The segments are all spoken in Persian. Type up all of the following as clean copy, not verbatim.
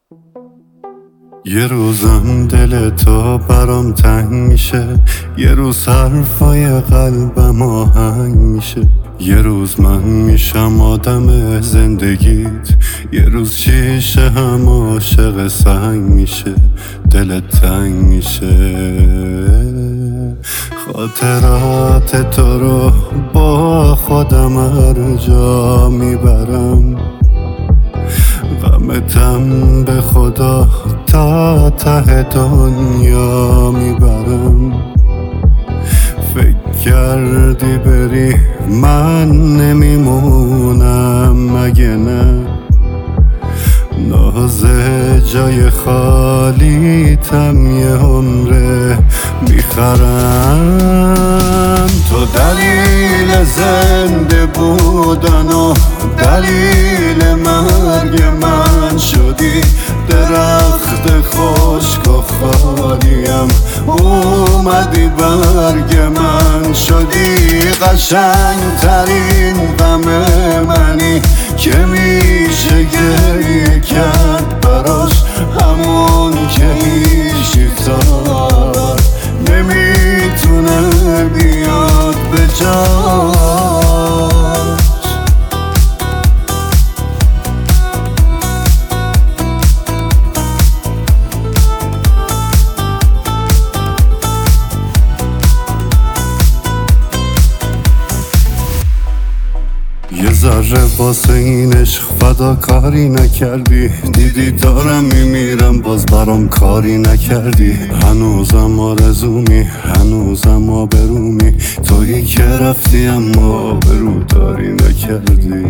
یه روزم دل تو برام تنگ میشه، یه روز حرفای قلبم آهنگ میشه. یه روز من میشم آدم زندگیت، یه روز شیشه هم عاشق سنگ میشه. دلت تنگ میشه. خاطرات تو رو با خودم هر جا میبرم، غمتم به خدا تا ته دنیا میبرم. فکر کردی بری من نمیمونم مگه نه؟ نازه جای خالیتم یه عمره میخرم. تو دلیل زنده بودن و دلیل مرگ من شدی، درخت خشک و خالیم اومدی برگ من شدی. قشنگ ترین غم منی که میشه گریه کرد براش، همون که هیچی زار نمیتونه بیاد به جاش. یه ذره واسه این عشق فداکاری نکردی، دیدی دارم میمیرم باز برام کاری نکردی. هنوزم آرزومی، هنوزم آبرومی، تویی که رفتی اما آبروداری نکردی.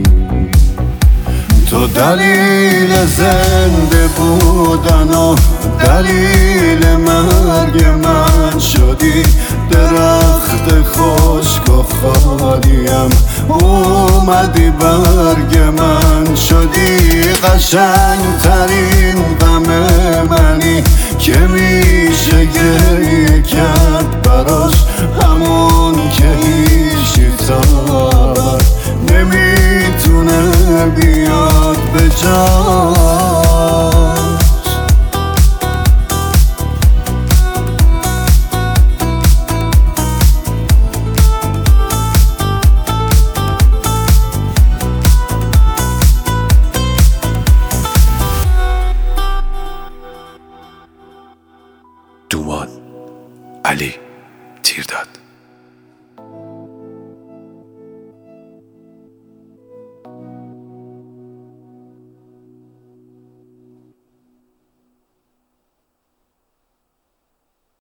تو دلیل زنده بودن و دلیل مرگ من شدی، درخت خشک و خالیم اومدی برگ من شدی. قشنگ ترین غم منی که میشه گریه کرد براش، همون که هیچی زار نمیتونه بیاد به جاش. دومان علی تیرداد.